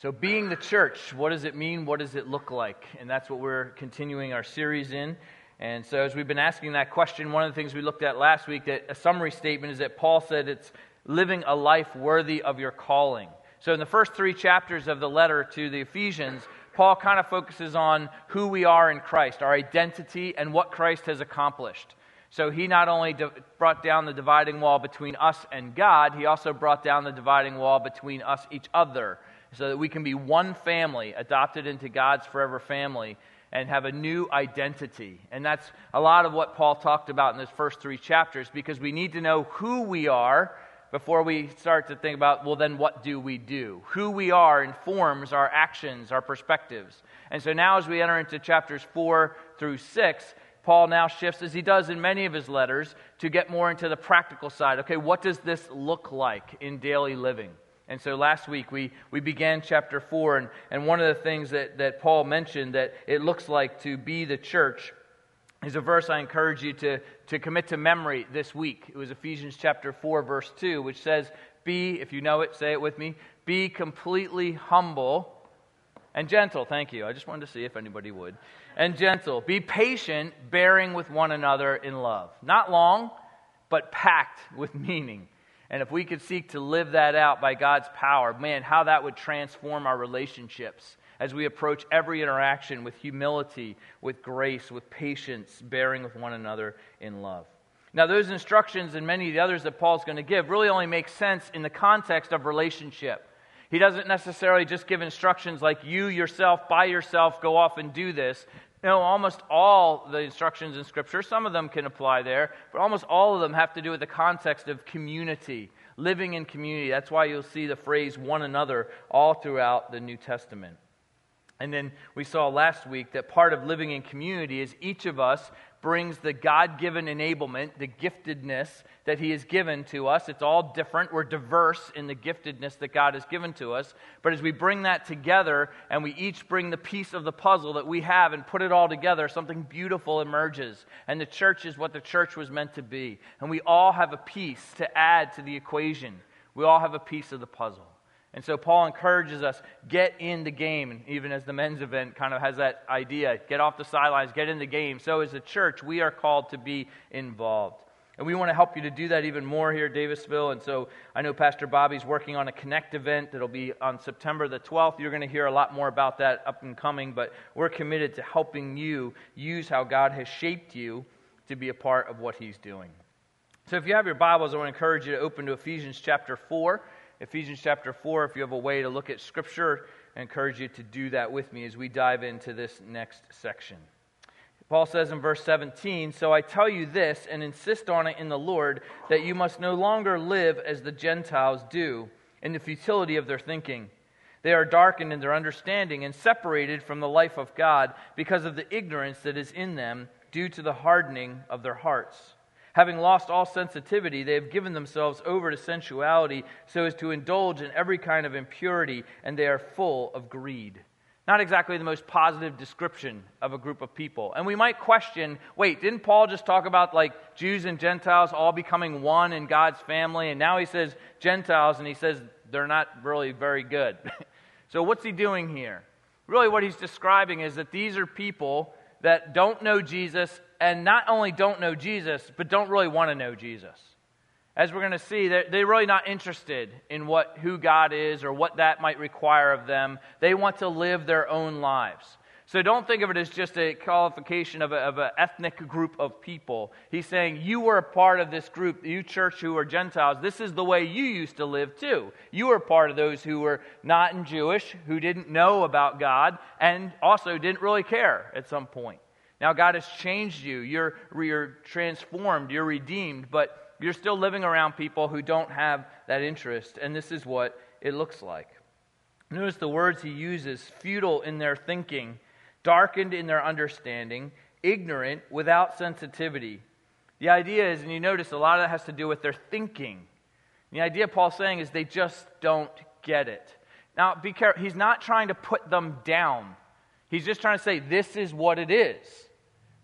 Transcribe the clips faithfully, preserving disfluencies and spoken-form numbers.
So being the church, what does it mean? What does it look like? And that's what we're continuing our series in. And so as we've been asking that question, one of the things we looked at last week, that a summary statement is that Paul said it's living a life worthy of your calling. So in the first three chapters of the letter to the Ephesians, Paul kind of focuses on who we are in Christ, our identity, and what Christ has accomplished. So he not only di- brought down the dividing wall between us and God, he also brought down the dividing wall between us, each other, so that we can be one family, adopted into God's forever family, and have a new identity. And that's a lot of what Paul talked about in those first three chapters, because we need to know who we are before we start to think about, well, then what do we do? Who we are informs our actions, our perspectives. And so now as we enter into chapters four through six, Paul now shifts, as he does in many of his letters, to get more into the practical side. Okay, what does this look like in daily living? And so last week we, we began chapter four, and, and one of the things that, that Paul mentioned that it looks like to be the church is a verse I encourage you to, to commit to memory this week. It was Ephesians chapter four, verse two, which says, be, if you know it, say it with me, be completely humble and gentle. Thank you. I just wanted to see if anybody would. And gentle. Be patient, bearing with one another in love. Not long, but packed with meaning. And if we could seek to live that out by God's power, man, how that would transform our relationships as we approach every interaction with humility, with grace, with patience, bearing with one another in love. Now, those instructions and many of the others that Paul's going to give really only make sense in the context of relationship. He doesn't necessarily just give instructions like you yourself, by yourself, go off and do this. No, almost all the instructions in Scripture, some of them can apply there, but almost all of them have to do with the context of community, living in community. That's why you'll see the phrase one another all throughout the New Testament. And then we saw last week that part of living in community is each of us brings the God-given enablement, the giftedness that He has given to us. It's all different. We're diverse in the giftedness that God has given to us. But as we bring that together and we each bring the piece of the puzzle that we have and put it all together, something beautiful emerges. And the church is what the church was meant to be. And we all have a piece to add to the equation. We all have a piece of the puzzle. And so Paul encourages us, get in the game, and even as the men's event kind of has that idea, get off the sidelines, get in the game. So as a church, we are called to be involved. And we want to help you to do that even more here at Davisville. And so I know Pastor Bobby's working on a Connect event that'll be on September the twelfth. You're going to hear a lot more about that up and coming, but we're committed to helping you use how God has shaped you to be a part of what He's doing. So if you have your Bibles, I want to encourage you to open to Ephesians chapter four. Ephesians chapter four, if you have a way to look at Scripture, I encourage you to do that with me as we dive into this next section. Paul says in verse seventeen, so I tell you this and insist on it in the Lord, that you must no longer live as the Gentiles do, in the futility of their thinking. They are darkened in their understanding and separated from the life of God because of the ignorance that is in them due to the hardening of their hearts. Having lost all sensitivity, they have given themselves over to sensuality so as to indulge in every kind of impurity, and they are full of greed. Not exactly the most positive description of a group of people. And we might question, wait, didn't Paul just talk about like Jews and Gentiles all becoming one in God's family? And now he says Gentiles, and he says they're not really very good. So what's he doing here? Really what he's describing is that these are people that don't know Jesus, and not only don't know Jesus, but don't really want to know Jesus. As we're going to see, they're, they're really not interested in what who God is or what that might require of them. They want to live their own lives. So don't think of it as just a qualification of, a, of an ethnic group of people. He's saying, you were a part of this group, you church who are Gentiles. This is the way you used to live too. You were part of those who were not Jewish, who didn't know about God, and also didn't really care at some point. Now God has changed you. You're, you're transformed. You're redeemed. But you're still living around people who don't have that interest. And this is what it looks like. Notice the words he uses: futile in their thinking, darkened in their understanding, ignorant, without sensitivity. The idea is, and you notice a lot of that has to do with their thinking. The idea Paul's saying is they just don't get it. Now, be careful. He's not trying to put them down. He's just trying to say this is what it is.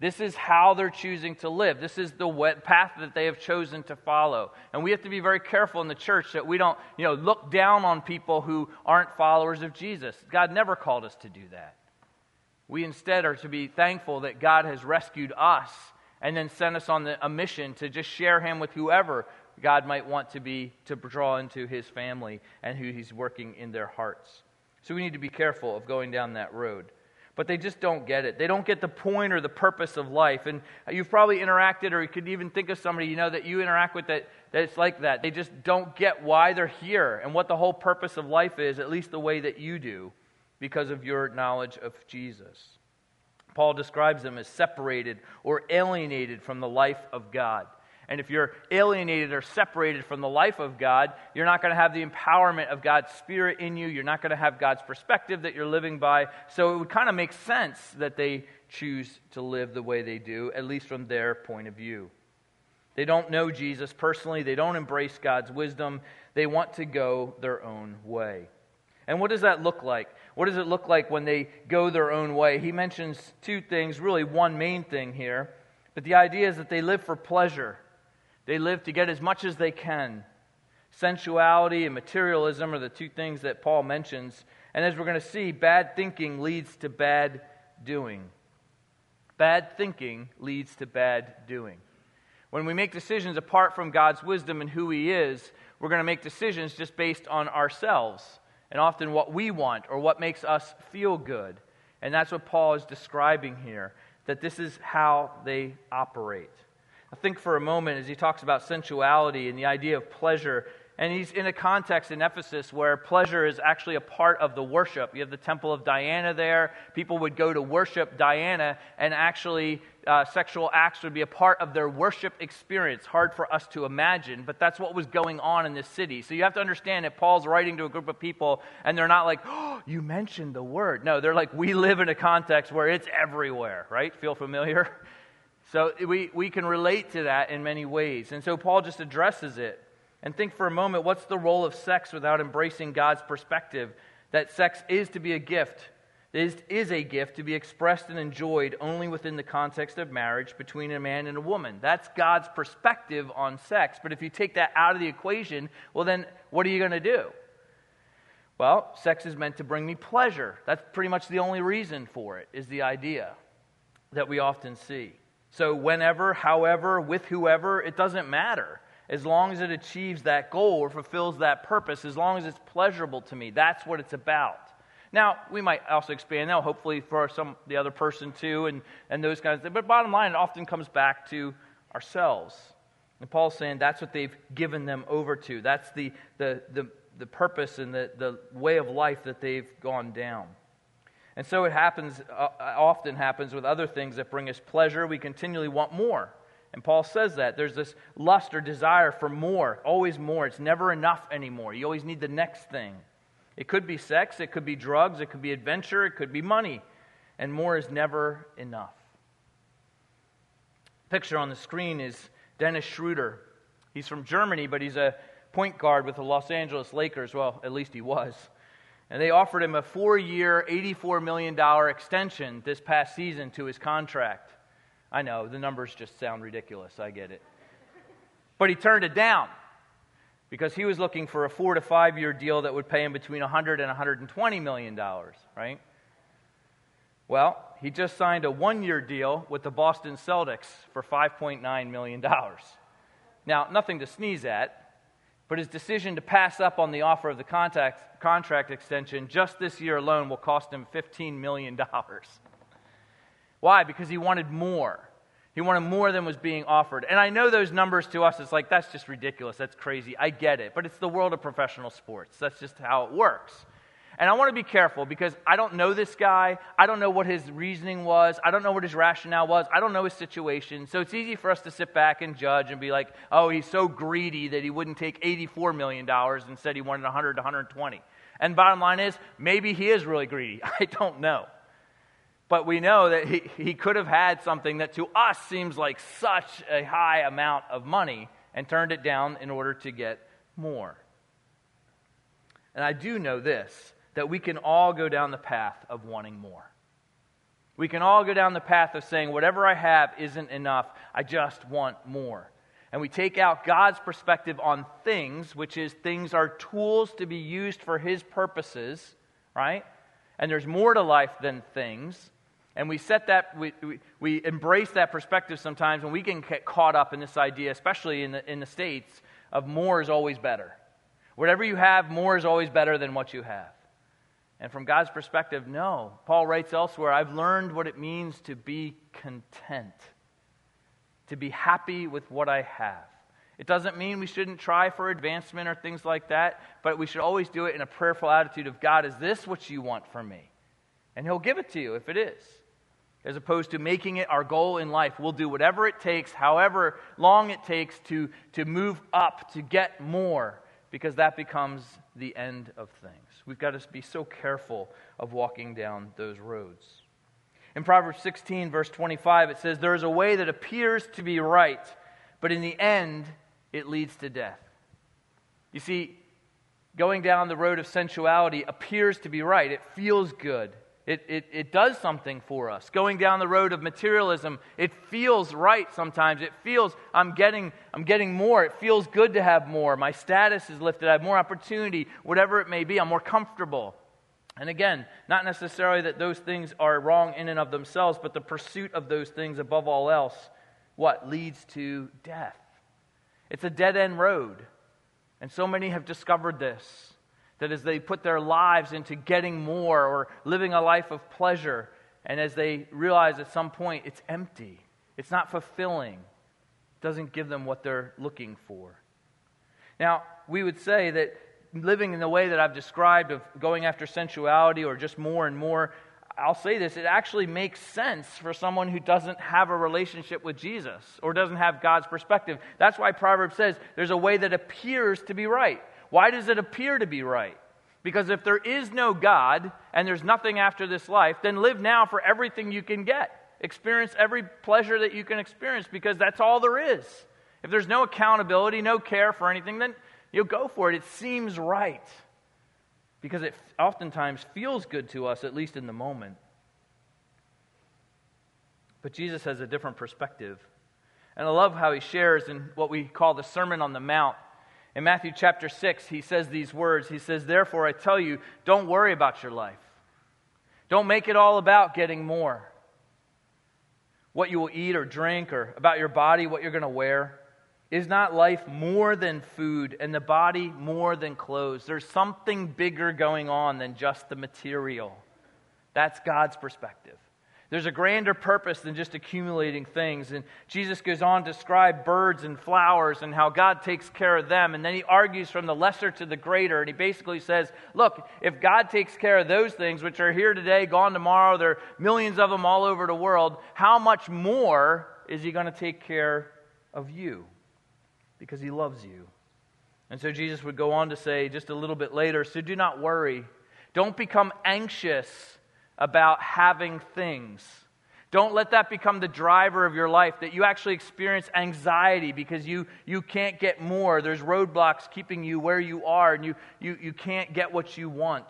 This is how they're choosing to live. This is the path that they have chosen to follow. And we have to be very careful in the church that we don't, you know, look down on people who aren't followers of Jesus. God never called us to do that. We instead are to be thankful that God has rescued us and then sent us on the, a mission to just share him with whoever God might want to be, to draw into his family and who he's working in their hearts. So we need to be careful of going down that road. But they just don't get it. They don't get the point or the purpose of life. And you've probably interacted, or you could even think of somebody you know that you interact with that, that it's like that. They just don't get why they're here and what the whole purpose of life is, at least the way that you do, because of your knowledge of Jesus. Paul describes them as separated or alienated from the life of God. And if you're alienated or separated from the life of God, you're not going to have the empowerment of God's Spirit in you. You're not going to have God's perspective that you're living by. So it would kind of make sense that they choose to live the way they do, at least from their point of view. They don't know Jesus personally. They don't embrace God's wisdom. They want to go their own way. And what does that look like? What does it look like when they go their own way? He mentions two things, really one main thing here. But the idea is that they live for pleasure. They live to get as much as they can. Sensuality and materialism are the two things that Paul mentions. And as we're going to see, bad thinking leads to bad doing. Bad thinking leads to bad doing. When we make decisions apart from God's wisdom and who he is, we're going to make decisions just based on ourselves and often what we want or what makes us feel good. And that's what Paul is describing here, that this is how they operate. I think for a moment as he talks about sensuality and the idea of pleasure, and he's in a context in Ephesus where pleasure is actually a part of the worship. You have the Temple of Diana there. People would go to worship Diana, and actually uh, sexual acts would be a part of their worship experience. Hard for us to imagine, but that's what was going on in this city. So you have to understand that Paul's writing to a group of people, and they're not like, oh, you mentioned the word. No, they're like, we live in a context where it's everywhere, right? Feel familiar? So we, we can relate to that in many ways. And so Paul just addresses it. And think for a moment, what's the role of sex without embracing God's perspective? That sex is to be a gift. It is, is a gift to be expressed and enjoyed only within the context of marriage between a man and a woman. That's God's perspective on sex. But if you take that out of the equation, well then, what are you going to do? Well, sex is meant to bring me pleasure. That's pretty much the only reason for it, is the idea that we often see. So whenever, however, with whoever, it doesn't matter. As long as it achieves that goal or fulfills that purpose, as long as it's pleasurable to me, that's what it's about. Now, we might also expand that, hopefully for some the other person too, and, and those kinds of things. But bottom line, it often comes back to ourselves. And Paul's saying that's what they've given them over to. That's the the the, the purpose and the, the way of life that they've gone down. And so it happens, uh, often happens with other things that bring us pleasure. We continually want more. And Paul says that. There's this lust or desire for more, always more. It's never enough anymore. You always need the next thing. It could be sex, it could be drugs, it could be adventure, it could be money. And more is never enough. Picture on the screen is Dennis Schroeder. He's from Germany, but he's a point guard with the Los Angeles Lakers. Well, at least he was. And they offered him a four-year, eighty-four million dollars extension this past season to his contract. I know, the numbers just sound ridiculous, I get it. But he turned it down because he was looking for a four to five year deal that would pay him between one hundred and one hundred twenty million dollars, right? Well, he just signed a one-year deal with the Boston Celtics for five point nine million dollars. Now, nothing to sneeze at, but his decision to pass up on the offer of the contract, contract extension just this year alone will cost him fifteen million dollars. Why? Because he wanted more. He wanted more than was being offered. And I know those numbers to us, it's like, that's just ridiculous, that's crazy. I get it. But it's the world of professional sports. That's just how it works. And I want to be careful because I don't know this guy. I don't know what his reasoning was. I don't know what his rationale was. I don't know his situation. So it's easy for us to sit back and judge and be like, oh, he's so greedy that he wouldn't take eighty-four million dollars and said he wanted one hundred to one hundred twenty. And bottom line is, maybe he is really greedy. I don't know. But we know that he, he could have had something that to us seems like such a high amount of money and turned it down in order to get more. And I do know this, that we can all go down the path of wanting more. We can all go down the path of saying, whatever I have isn't enough. I just want more. And we take out God's perspective on things, which is things are tools to be used for His purposes, right? And there's more to life than things. And we set that, we, we, we embrace that perspective sometimes, and we can get caught up in this idea, especially in the, in the States, of more is always better. Whatever you have, more is always better than what you have. And from God's perspective, no. Paul writes elsewhere, I've learned what it means to be content, to be happy with what I have. It doesn't mean we shouldn't try for advancement or things like that, but we should always do it in a prayerful attitude of, God, is this what you want from me? And He'll give it to you if it is. As opposed to making it our goal in life. We'll do whatever it takes, however long it takes to, to move up, to get more, because that becomes the end of things. We've got to be so careful of walking down those roads. In Proverbs sixteen, verse twenty-five, it says, there is a way that appears to be right, but in the end, it leads to death. You see, going down the road of sensuality appears to be right. It feels good. It, it, it does something for us. Going down the road of materialism, it feels right sometimes. It feels, I'm getting, I'm getting more. It feels good to have more. My status is lifted. I have more opportunity. Whatever it may be, I'm more comfortable. And again, not necessarily that those things are wrong in and of themselves, but the pursuit of those things above all else, what? Leads to death. It's a dead-end road. And so many have discovered this. That as they put their lives into getting more or living a life of pleasure, and as they realize at some point it's empty, it's not fulfilling, it doesn't give them what they're looking for. Now, we would say that living in the way that I've described of going after sensuality or just more and more, I'll say this, it actually makes sense for someone who doesn't have a relationship with Jesus or doesn't have God's perspective. That's why Proverbs says there's a way that appears to be right. Why does it appear to be right? Because if there is no God and there's nothing after this life, then live now for everything you can get. Experience every pleasure that you can experience because that's all there is. If there's no accountability, no care for anything, then you'll go for it. It seems right because it oftentimes feels good to us, at least in the moment. But Jesus has a different perspective. And I love how He shares in what we call the Sermon on the Mount. In Matthew chapter six, He says these words. He says, therefore, I tell you, don't worry about your life. Don't make it all about getting more. What you will eat or drink, or about your body, what you're going to wear. Is not life more than food, and the body more than clothes? There's something bigger going on than just the material. That's God's perspective. There's a grander purpose than just accumulating things. And Jesus goes on to describe birds and flowers and how God takes care of them. And then He argues from the lesser to the greater. And He basically says, look, if God takes care of those things, which are here today, gone tomorrow, there are millions of them all over the world, how much more is He going to take care of you? Because He loves you. And so Jesus would go on to say just a little bit later, so do not worry. Don't become anxious about having things. Don't let that become the driver of your life, that you actually experience anxiety because you, you can't get more. There's roadblocks keeping you where you are, and you, you, you can't get what you want.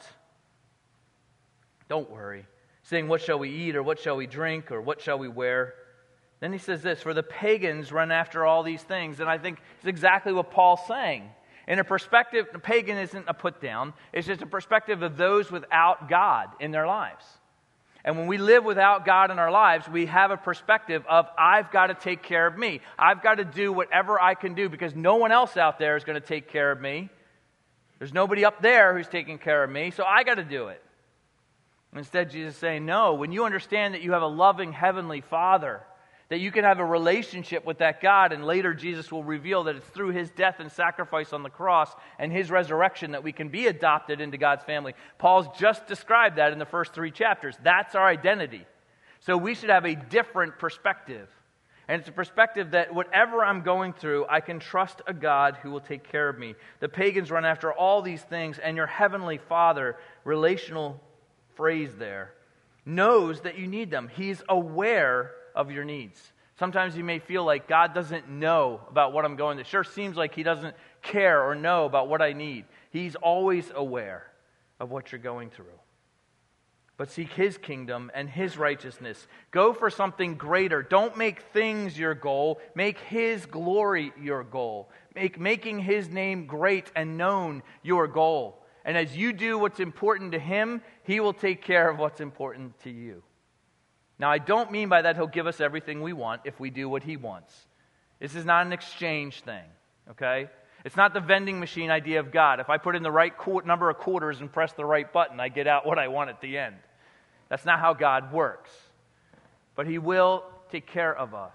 Don't worry. Saying, what shall we eat, or what shall we drink, or what shall we wear? Then He says this, for the pagans run after all these things. And I think it's exactly what Paul's saying. In a perspective, the pagan isn't a put down. It's just a perspective of those without God in their lives. And when we live without God in our lives, we have a perspective of, I've got to take care of me. I've got to do whatever I can do because no one else out there is going to take care of me. There's nobody up there who's taking care of me, so I got to do it. Instead, Jesus is saying, no, when you understand that you have a loving heavenly Father, that you can have a relationship with that God, and later Jesus will reveal that it's through His death and sacrifice on the cross and His resurrection that we can be adopted into God's family. Paul's just described that in the first three chapters. That's our identity. So we should have a different perspective. And it's a perspective that whatever I'm going through, I can trust a God who will take care of me. The pagans run after all these things, and your heavenly Father, relational phrase there, knows that you need them. He's aware of your needs. Sometimes you may feel like God doesn't know about what I'm going through. It sure seems like He doesn't care or know about what I need. He's always aware of what you're going through. but seek His kingdom and His righteousness. Go for something greater. Don't make things your goal. Make His glory your goal. Make making His name great and known your goal. And as you do what's important to Him, He will take care of what's important to you. Now, I don't mean by that He'll give us everything we want if we do what He wants. This is not an exchange thing, okay? It's not the vending machine idea of God. If I put in the right qu- number of quarters and press the right button, I get out what I want at the end. That's not how God works. But He will take care of us.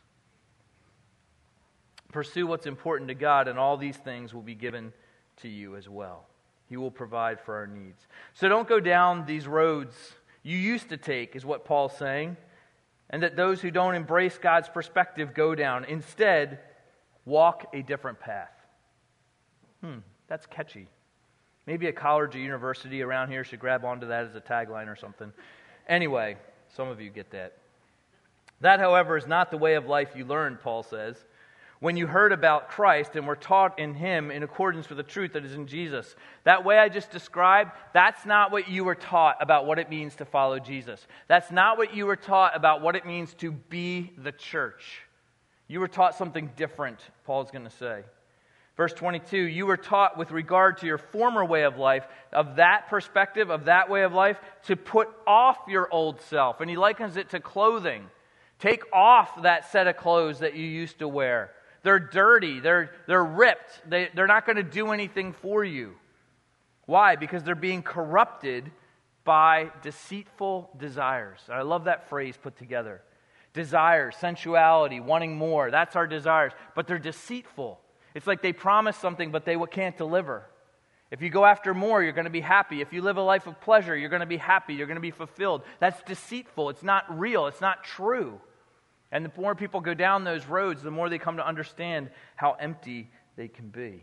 Pursue what's important to God, and all these things will be given to you as well. He will provide for our needs. So don't go down these roads you used to take, is what Paul's saying, and that those who don't embrace God's perspective go down. Instead, walk a different path. Hmm, that's catchy. Maybe a college or university around here should grab onto that as a tagline or something. Anyway, some of you get that. That, however, is not the way of life you learned, Paul says. When you heard about Christ and were taught in Him in accordance with the truth that is in Jesus. That way I just described, that's not what you were taught about what it means to follow Jesus. That's not what you were taught about what it means to be the church. You were taught something different, Paul's going to say. Verse twenty-two, you were taught with regard to your former way of life, of that perspective, of that way of life, to put off your old self. And he likens it to clothing. Take off that set of clothes that you used to wear. They're dirty. They're, they're ripped. They, they're not going to do anything for you. Why? Because they're being corrupted by deceitful desires. I love that phrase put together. Desires, sensuality, wanting more. That's our desires. But they're deceitful. It's like they promise something, but they can't deliver. If you go after more, you're going to be happy. If you live a life of pleasure, you're going to be happy. You're going to be fulfilled. That's deceitful. It's not real. It's not true. And the more people go down those roads, the more they come to understand how empty they can be.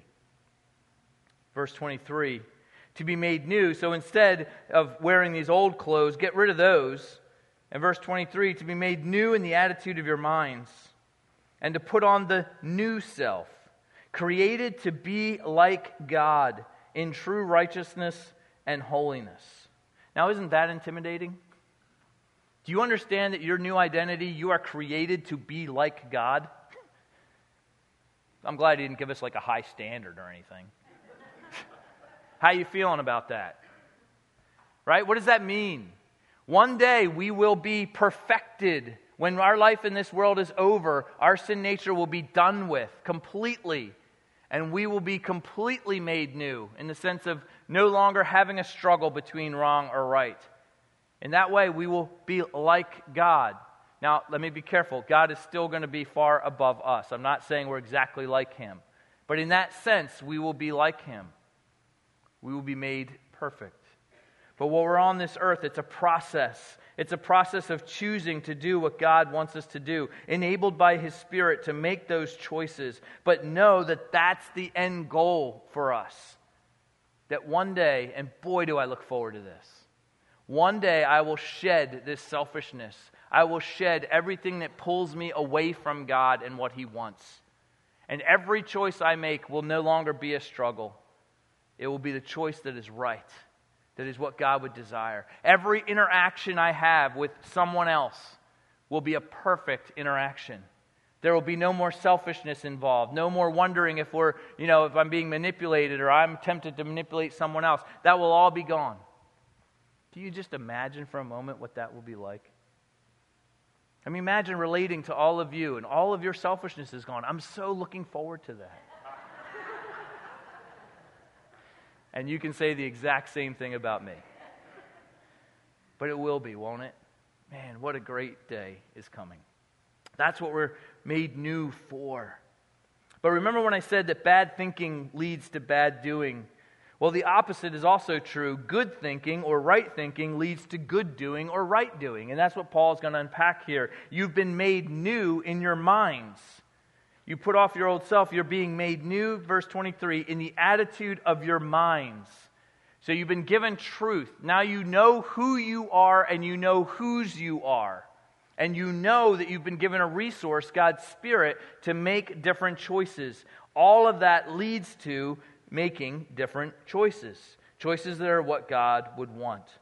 Verse twenty-three, to be made new. So instead of wearing these old clothes, get rid of those. And verse twenty-three, to be made new in the attitude of your minds, and to put on the new self, created to be like God in true righteousness and holiness. Now, isn't that intimidating? Do you understand that your new identity, you are created to be like God? I'm glad he didn't give us like a high standard or anything. How you feeling about that? Right? What does that mean? One day we will be perfected. When our life in this world is over, our sin nature will be done with completely. And we will be completely made new in the sense of no longer having a struggle between wrong or right. In that way, we will be like God. Now, let me be careful. God is still going to be far above us. I'm not saying we're exactly like Him. But in that sense, we will be like Him. We will be made perfect. But while we're on this earth, it's a process. It's a process of choosing to do what God wants us to do, enabled by His Spirit to make those choices. But know that that's the end goal for us. That one day, and boy do I look forward to this, one day I will shed this selfishness. I will shed everything that pulls me away from God and what He wants. And every choice I make will no longer be a struggle. It will be the choice that is right. That is what God would desire. Every interaction I have with someone else will be a perfect interaction. There will be no more selfishness involved. No more wondering if we're, you know, if I'm being manipulated or I'm tempted to manipulate someone else. That will all be gone. Do you just imagine for a moment what that will be like? I mean, imagine relating to all of you and all of your selfishness is gone. I'm so looking forward to that. And you can say the exact same thing about me. But it will be, won't it? Man, what a great day is coming. That's what we're made new for. But remember when I said that bad thinking leads to bad doing? Well, the opposite is also true. Good thinking or right thinking leads to good doing or right doing. And that's what Paul's going to unpack here. You've been made new in your minds. You put off your old self. You're being made new, verse twenty-three, in the attitude of your minds. So you've been given truth. Now you know who you are and you know whose you are. And you know that you've been given a resource, God's Spirit, to make different choices. All of that leads to making different choices. Choices that are what God would want.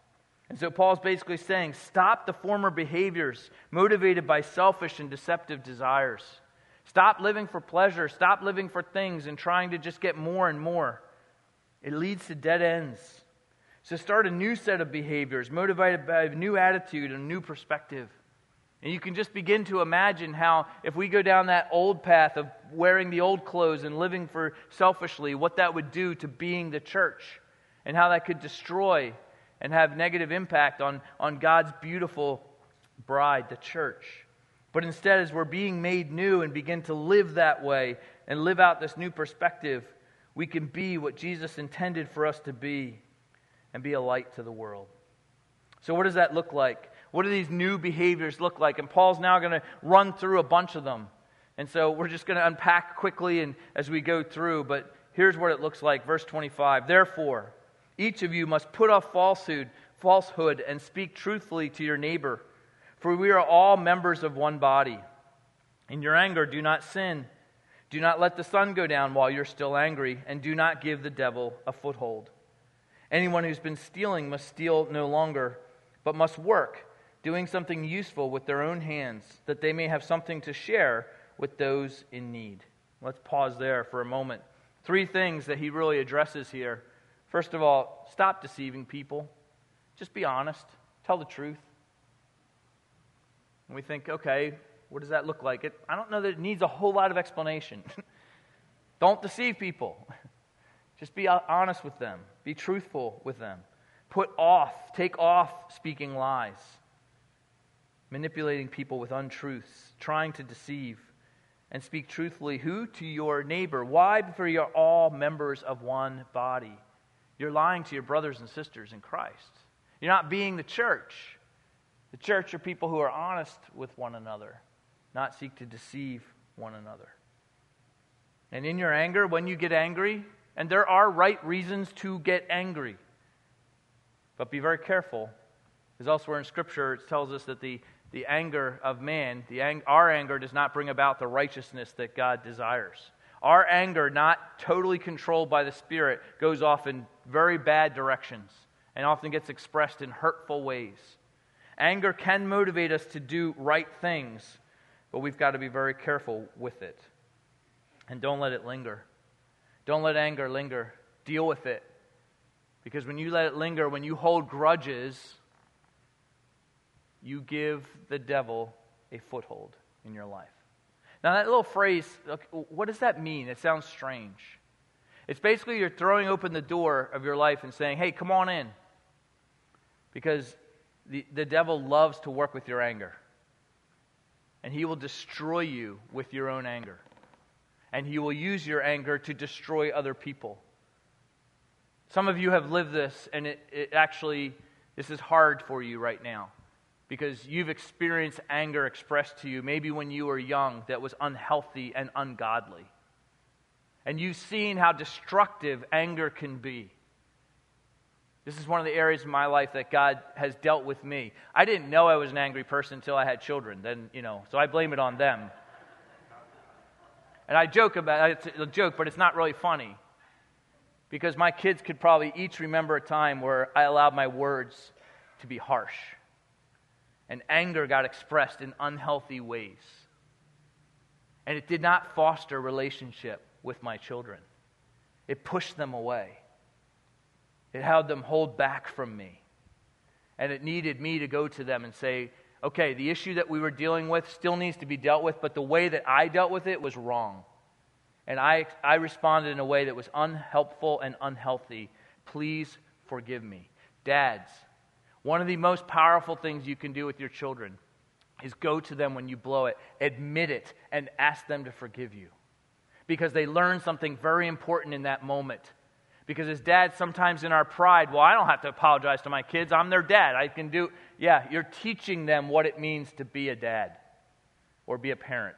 And so Paul's basically saying, stop the former behaviors motivated by selfish and deceptive desires. Stop living for pleasure. Stop living for things and trying to just get more and more. It leads to dead ends. So start a new set of behaviors motivated by a new attitude and a new perspective. And you can just begin to imagine how if we go down that old path of wearing the old clothes and living for selfishly, what that would do to being the church and how that could destroy and have negative impact on, on God's beautiful bride, the church. But instead, as we're being made new and begin to live that way and live out this new perspective, we can be what Jesus intended for us to be and be a light to the world. So what does that look like? What do these new behaviors look like? And Paul's now going to run through a bunch of them. And so we're just going to unpack quickly and as we go through. But here's what it looks like. Verse twenty-five. Therefore, each of you must put off falsehood, falsehood and speak truthfully to your neighbor. For we are all members of one body. In your anger, do not sin. Do not let the sun go down while you're still angry, and do not give the devil a foothold. Anyone who's been stealing must steal no longer, but must work, doing something useful with their own hands, that they may have something to share with those in need. Let's pause there for a moment. Three things that he really addresses here. First of all, stop deceiving people. Just be honest. Tell the truth. And we think, okay, what does that look like? It, I don't know that it needs a whole lot of explanation. Don't deceive people. Just be honest with them. Be truthful with them. Put off, take off speaking lies, manipulating people with untruths, trying to deceive, and speak truthfully. Who? To your neighbor. Why? For you're all members of one body. You're lying to your brothers and sisters in Christ. You're not being the church. The church are people who are honest with one another, not seek to deceive one another. And in your anger, when you get angry, and there are right reasons to get angry, but be very careful, because elsewhere in Scripture it tells us that the, the anger of man, the ang- our anger does not bring about the righteousness that God desires. Our anger, not totally controlled by the Spirit, goes off in very bad directions and often gets expressed in hurtful ways. Anger can motivate us to do right things, but we've got to be very careful with it. And don't let it linger. Don't let anger linger. Deal with it. Because when you let it linger, when you hold grudges, you give the devil a foothold in your life. Now that little phrase, what does that mean? It sounds strange. It's basically you're throwing open the door of your life and saying, hey, come on in. Because the, the devil loves to work with your anger. And he will destroy you with your own anger. And he will use your anger to destroy other people. Some of you have lived this, and it, it actually, this is hard for you right now. Because you've experienced anger expressed to you, maybe when you were young, that was unhealthy and ungodly. And you've seen how destructive anger can be. This is one of the areas of my life that God has dealt with me. I didn't know I was an angry person until I had children. Then, you know, so I blame it on them. And I joke about it. It's a joke, but it's not really funny. Because my kids could probably each remember a time where I allowed my words to be harsh. And anger got expressed in unhealthy ways. And it did not foster relationship with my children. It pushed them away. It held them hold back from me. And it needed me to go to them and say, okay, the issue that we were dealing with still needs to be dealt with, but the way that I dealt with it was wrong. And I, I responded in a way that was unhelpful and unhealthy. Please forgive me. Dads, one of the most powerful things you can do with your children is go to them when you blow it, admit it, and ask them to forgive you. Because they learn something very important in that moment. Because as dads, sometimes in our pride, well, I don't have to apologize to my kids. I'm their dad. I can do... Yeah, you're teaching them what it means to be a dad or be a parent.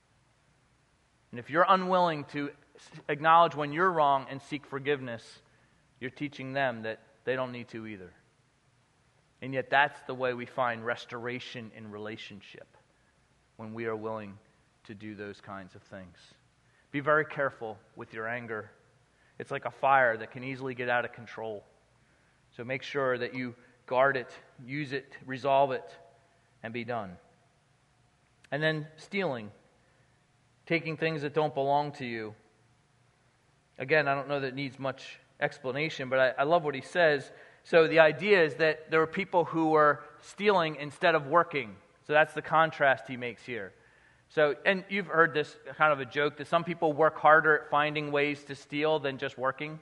And if you're unwilling to acknowledge when you're wrong and seek forgiveness, you're teaching them that they don't need to either. And yet that's the way we find restoration in relationship, when we are willing to do those kinds of things. Be very careful with your anger. It's like a fire that can easily get out of control. So make sure that you guard it, use it, resolve it, and be done. And then stealing, taking things that don't belong to you. Again, I don't know that it needs much explanation, but I, I love what he says. So the idea is that there were people who were stealing instead of working. So that's the contrast he makes here. So, and you've heard this kind of a joke that some people work harder at finding ways to steal than just working.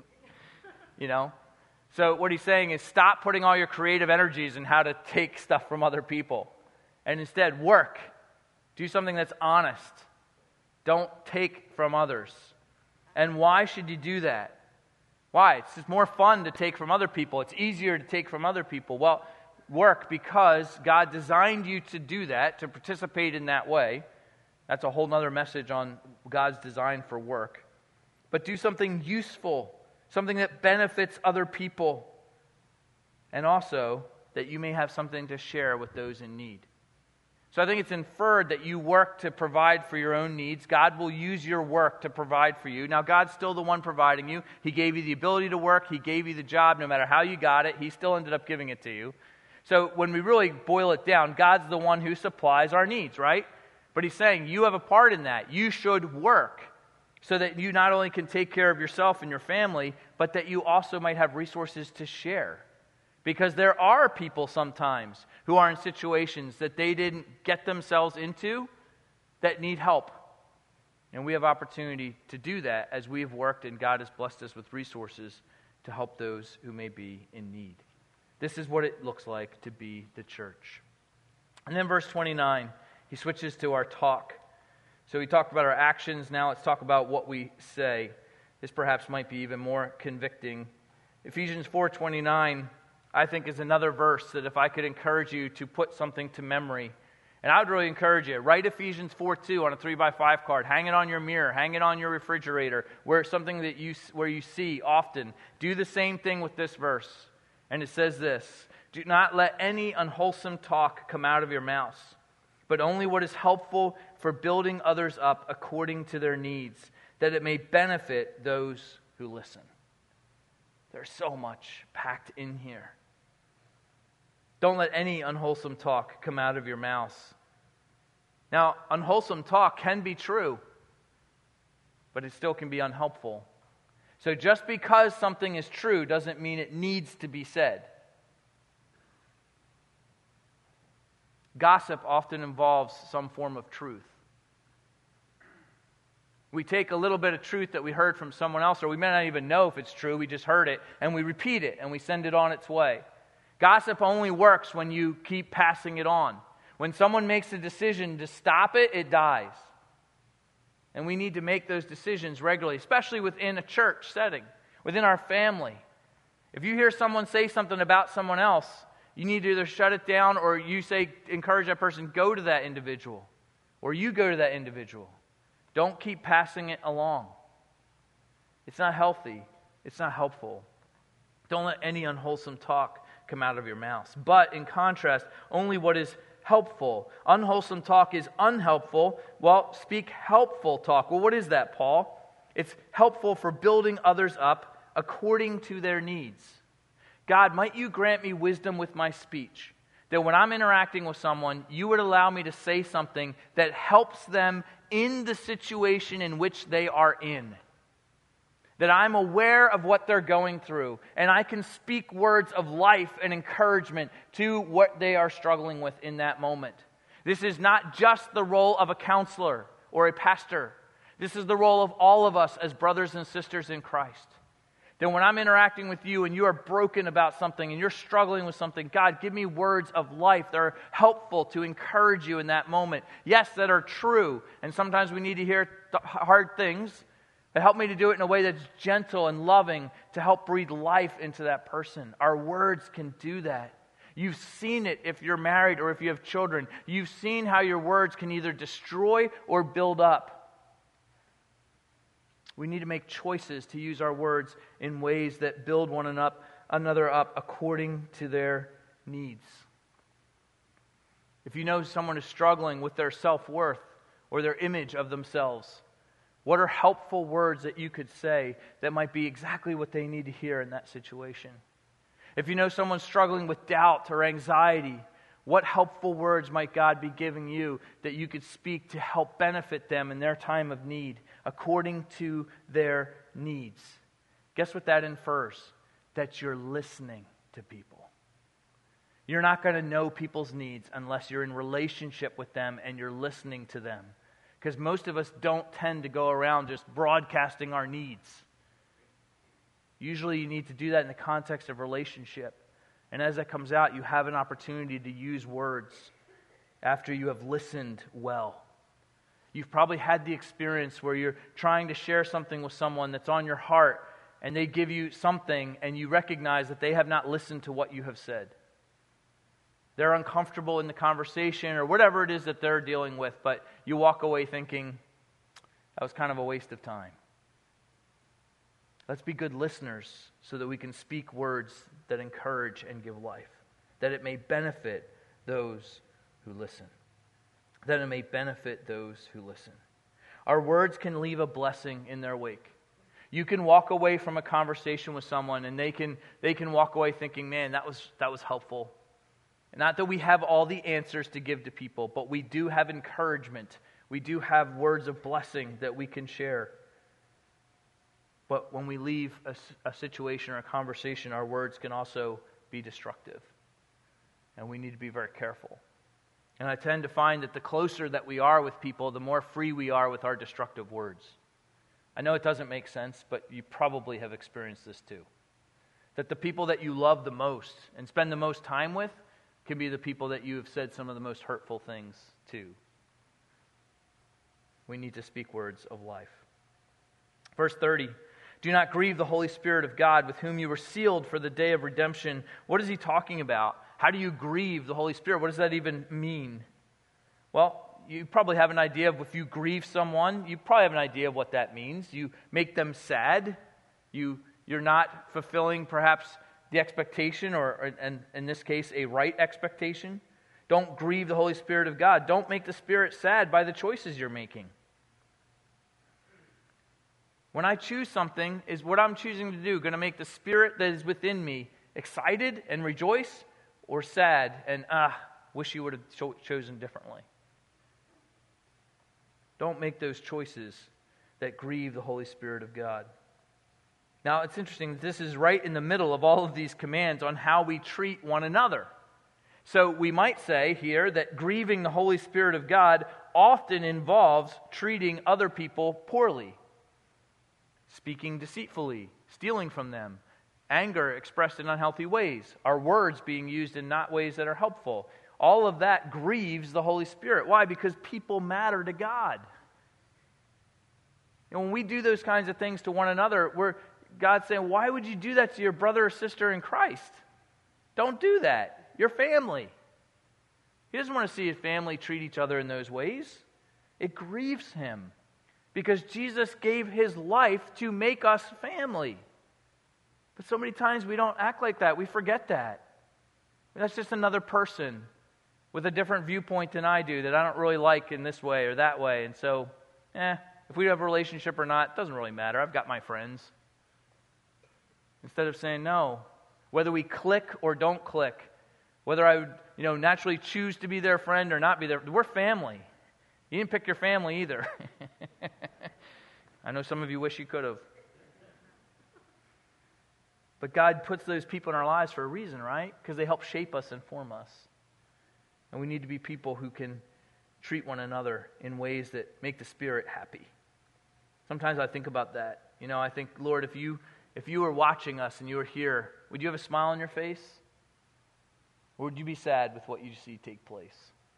You know? So what he's saying is stop putting all your creative energies in how to take stuff from other people. And instead, work. Do something that's honest. Don't take from others. And why should you do that? Why? It's just more fun to take from other people. It's easier to take from other people. Well, work because God designed you to do that, to participate in that way. That's a whole other message on God's design for work. But do something useful, something that benefits other people, and also that you may have something to share with those in need. So I think it's inferred that you work to provide for your own needs. God will use your work to provide for you. Now, God's still the one providing you. He gave you the ability to work. He gave you the job. No matter how you got it, He still ended up giving it to you. So when we really boil it down, God's the one who supplies our needs, right? But He's saying you have a part in that. You should work so that you not only can take care of yourself and your family, but that you also might have resources to share. Because there are people sometimes who are in situations that they didn't get themselves into that need help. And we have opportunity to do that as we have worked and God has blessed us with resources to help those who may be in need. This is what it looks like to be the church. And then verse twenty-nine, he switches to our talk. So we talked about our actions. Now let's talk about what we say. This perhaps might be even more convicting. Ephesians four twenty-nine, I think, is another verse that if I could encourage you to put something to memory. And I would really encourage you, write Ephesians four two on a three by five card. Hang it on your mirror. Hang it on your refrigerator. Where it's something that you, where you see often. Do the same thing with this verse. And it says this, do not let any unwholesome talk come out of your mouths, but only what is helpful for building others up according to their needs, that it may benefit those who listen. There's so much packed in here. Don't let any unwholesome talk come out of your mouths. Now, unwholesome talk can be true, but it still can be unhelpful. So just because something is true doesn't mean it needs to be said. Gossip often involves some form of truth. We take a little bit of truth that we heard from someone else, or we may not even know if it's true, we just heard it, and we repeat it, and we send it on its way. Gossip only works when you keep passing it on. When someone makes a decision to stop it, it dies. And we need to make those decisions regularly, especially within a church setting, within our family. If you hear someone say something about someone else, you need to either shut it down or you say, encourage that person, go to that individual. Or you go to that individual. Don't keep passing it along. It's not healthy. It's not helpful. Don't let any unwholesome talk come out of your mouths. But in contrast, only what is helpful. Unwholesome talk is unhelpful. Well, speak helpful talk. Well, what is that, Paul? It's helpful for building others up according to their needs. God, might you grant me wisdom with my speech, that when I'm interacting with someone, you would allow me to say something that helps them in the situation in which they are in. That I'm aware of what they're going through, and I can speak words of life and encouragement to what they are struggling with in that moment. This is not just the role of a counselor or a pastor. This is the role of all of us as brothers and sisters in Christ. That when I'm interacting with you and you are broken about something and you're struggling with something, God, give me words of life that are helpful to encourage you in that moment. Yes, that are true, and sometimes we need to hear th- hard things. But help me to do it in a way that's gentle and loving to help breathe life into that person. Our words can do that. You've seen it if you're married or if you have children. You've seen how your words can either destroy or build up. We need to make choices to use our words in ways that build one another up according to their needs. If you know someone is struggling with their self-worth or their image of themselves, what are helpful words that you could say that might be exactly what they need to hear in that situation? If you know someone struggling with doubt or anxiety, what helpful words might God be giving you that you could speak to help benefit them in their time of need, according to their needs? Guess what that infers? That you're listening to people. You're not going to know people's needs unless you're in relationship with them and you're listening to them. Because most of us don't tend to go around just broadcasting our needs. Usually you need to do that in the context of relationship. And as that comes out, you have an opportunity to use words after you have listened well. You've probably had the experience where you're trying to share something with someone that's on your heart, and they give you something, and you recognize that they have not listened to what you have said. They're uncomfortable in the conversation or whatever it is that they're dealing with, but you walk away thinking, that was kind of a waste of time. Let's be good listeners so that we can speak words that encourage and give life, that it may benefit those who listen, that it may benefit those who listen. Our words can leave a blessing in their wake. You can walk away from a conversation with someone and they can they can walk away thinking, man, that was that was helpful. Not that we have all the answers to give to people, but we do have encouragement. We do have words of blessing that we can share. But when we leave a, a situation or a conversation, our words can also be destructive. And we need to be very careful. And I tend to find that the closer that we are with people, the more free we are with our destructive words. I know it doesn't make sense, but you probably have experienced this too. That the people that you love the most and spend the most time with can be the people that you have said some of the most hurtful things to. We need to speak words of life. Verse thirty, do not grieve the Holy Spirit of God, with whom you were sealed for the day of redemption. What is he talking about? How do you grieve the Holy Spirit? What does that even mean? Well, you probably have an idea of if you grieve someone, you probably have an idea of what that means. You make them sad. You, you're not fulfilling perhaps the expectation, or, or and in this case, a right expectation. Don't grieve the Holy Spirit of God. Don't make the Spirit sad by the choices you're making. When I choose something, is what I'm choosing to do going to make the Spirit that is within me excited and rejoice, or sad and, ah, wish you would have cho- chosen differently? Don't make those choices that grieve the Holy Spirit of God. Now, it's interesting that this is right in the middle of all of these commands on how we treat one another. So we might say here that grieving the Holy Spirit of God often involves treating other people poorly, speaking deceitfully, stealing from them, anger expressed in unhealthy ways, our words being used in not ways that are helpful. All of that grieves the Holy Spirit. Why? Because people matter to God. And when we do those kinds of things to one another, we're God's saying, why would you do that to your brother or sister in Christ? Don't do that. Your family. He doesn't want to see his family treat each other in those ways. It grieves him because Jesus gave his life to make us family. But so many times we don't act like that. We forget that. That's just another person with a different viewpoint than I do that I don't really like in this way or that way. And so, eh, if we have a relationship or not, it doesn't really matter. I've got my friends. Instead of saying no, whether we click or don't click, whether I would, you know, naturally choose to be their friend or not be their, we're family. You didn't pick your family either. I know some of you wish you could have. But God puts those people in our lives for a reason, right? Because they help shape us and form us. And we need to be people who can treat one another in ways that make the Spirit happy. Sometimes I think about that. You know, I think, Lord, if you if you were watching us and you were here, would you have a smile on your face? Or would you be sad with what you see take place?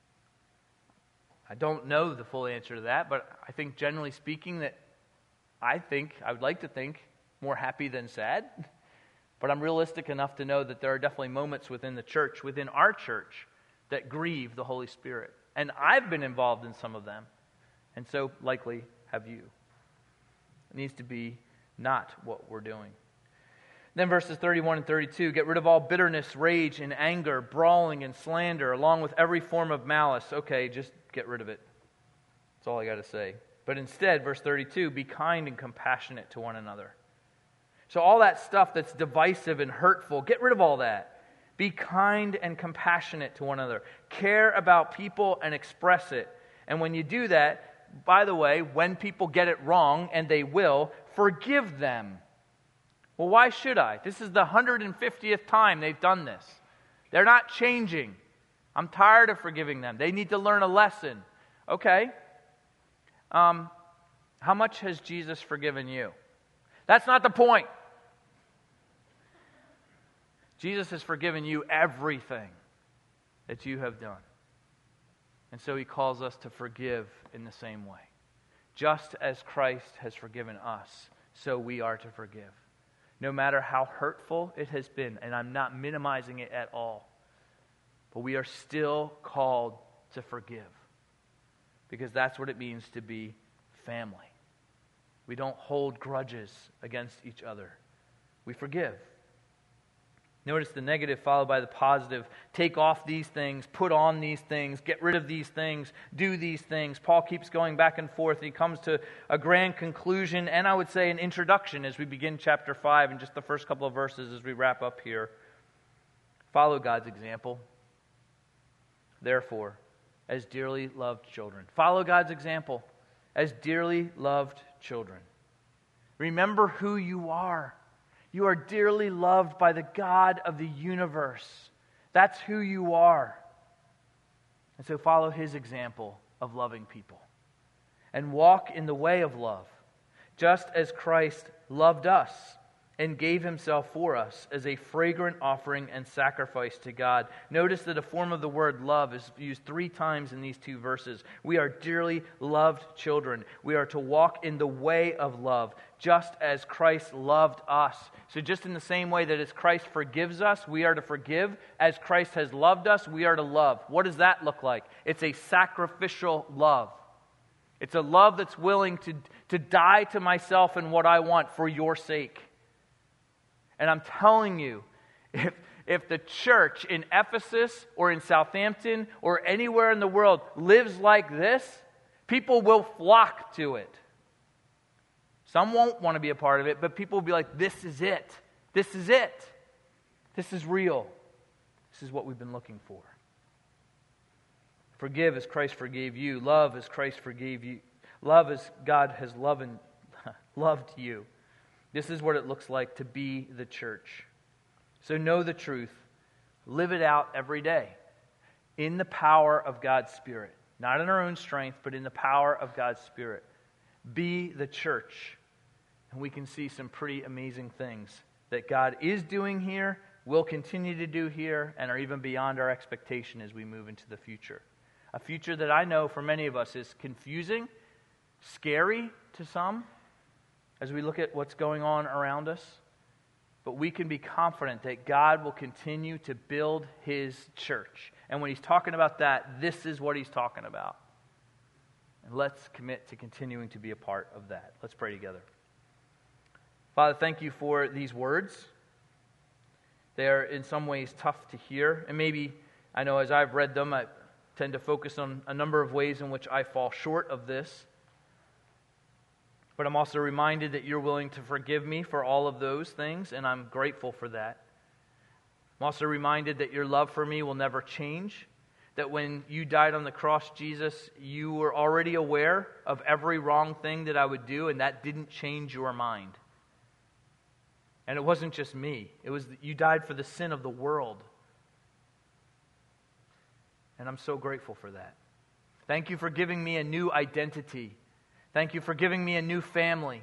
I don't know the full answer to that, but I think generally speaking that I think, I would like to think, more happy than sad. But I'm realistic enough to know that there are definitely moments within the church, within our church, that grieve the Holy Spirit. And I've been involved in some of them. And so likely have you. It needs to be not what we're doing. Then verses thirty-one and thirty-two, get rid of all bitterness, rage, and anger, brawling and slander, along with every form of malice. Okay, just get rid of it. That's all I got to say. But instead, verse thirty-two, be kind and compassionate to one another. So all that stuff that's divisive and hurtful, get rid of all that. Be kind and compassionate to one another. Care about people and express it. And when you do that, by the way, when people get it wrong, and they will, forgive them. Well, why should I? This is the one hundred fiftieth time they've done this. They're not changing. I'm tired of forgiving them. They need to learn a lesson. Okay. Um, how much has Jesus forgiven you? That's not the point. Jesus has forgiven you everything that you have done. And so he calls us to forgive in the same way. Just as Christ has forgiven us, so we are to forgive. No matter how hurtful it has been, and I'm not minimizing it at all, but we are still called to forgive. Because that's what it means to be family. We don't hold grudges against each other. We forgive. Notice the negative followed by the positive. Take off these things, put on these things, get rid of these things, do these things. Paul keeps going back and forth. He comes to a grand conclusion, and I would say an introduction as we begin chapter five and just the first couple of verses as we wrap up here. Follow God's example. Therefore, as dearly loved children. Follow God's example as dearly loved children. Remember who you are. You are dearly loved by the God of the universe. That's who you are. And so follow his example of loving people. And walk in the way of love, just as Christ loved us and gave himself for us as a fragrant offering and sacrifice to God. Notice that a form of the word love is used three times in these two verses. We are dearly loved children. We are to walk in the way of love, just as Christ loved us. So just in the same way that as Christ forgives us, we are to forgive. As Christ has loved us, we are to love. What does that look like? It's a sacrificial love. It's a love that's willing to, to die to myself and what I want for your sake. And I'm telling you, if, if the church in Ephesus or in Southampton or anywhere in the world lives like this, people will flock to it. Some won't want to be a part of it, but people will be like, this is it. This is it. This is real. This is what we've been looking for. Forgive as Christ forgave you. Love as Christ forgave you. Love as God has loved, loved you. This is what it looks like to be the church. So know the truth. Live it out every day in the power of God's Spirit. Not in our own strength, but in the power of God's Spirit. Be the church. And we can see some pretty amazing things that God is doing here, will continue to do here, and are even beyond our expectation as we move into the future. A future that I know for many of us is confusing, scary to some, as we look at what's going on around us. But we can be confident that God will continue to build his church. And when he's talking about that, this is what he's talking about. And let's commit to continuing to be a part of that. Let's pray together. Father, thank you for these words. They are in some ways tough to hear. And maybe, I know as I've read them, I tend to focus on a number of ways in which I fall short of this. But I'm also reminded that you're willing to forgive me for all of those things, and I'm grateful for that. I'm also reminded that your love for me will never change, that when you died on the cross, Jesus, you were already aware of every wrong thing that I would do, and that didn't change your mind. And it wasn't just me. It was that you died for the sin of the world. And I'm so grateful for that. Thank you for giving me a new identity. Thank you for giving me a new family.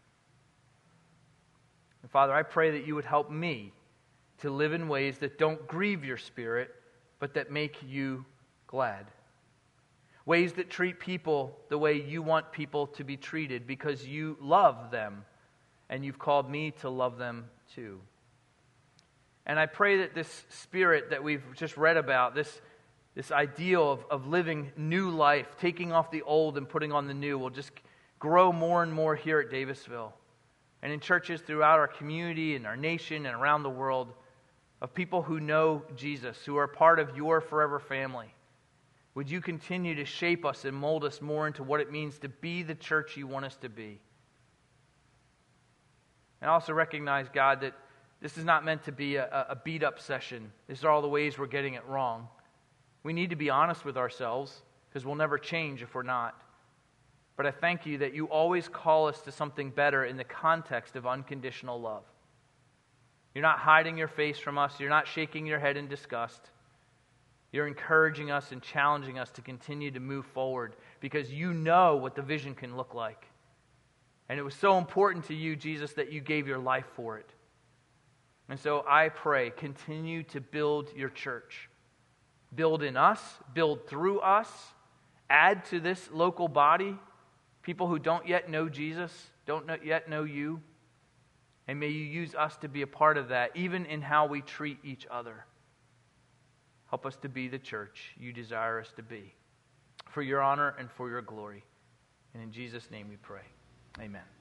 And Father, I pray that you would help me to live in ways that don't grieve your Spirit, but that make you glad. Ways that treat people the way you want people to be treated because you love them and you've called me to love them too. And I pray that this Spirit that we've just read about, this This ideal of, of living new life, taking off the old and putting on the new, will just grow more and more here at Davisville and in churches throughout our community and our nation and around the world, of people who know Jesus, who are part of your forever family. Would you continue to shape us and mold us more into what it means to be the church you want us to be? And also recognize, God, that this is not meant to be a, a beat-up session. These are all the ways we're getting it wrong. We need to be honest with ourselves, because we'll never change if we're not. But I thank you that you always call us to something better in the context of unconditional love. You're not hiding your face from us. You're not shaking your head in disgust. You're encouraging us and challenging us to continue to move forward because you know what the vision can look like. And it was so important to you, Jesus, that you gave your life for it. And so I pray, continue to build your church. Build in us, build through us, add to this local body people who don't yet know Jesus, don't yet know you. And may you use us to be a part of that, even in how we treat each other. Help us to be the church you desire us to be, for your honor and for your glory. And in Jesus' name we pray. Amen.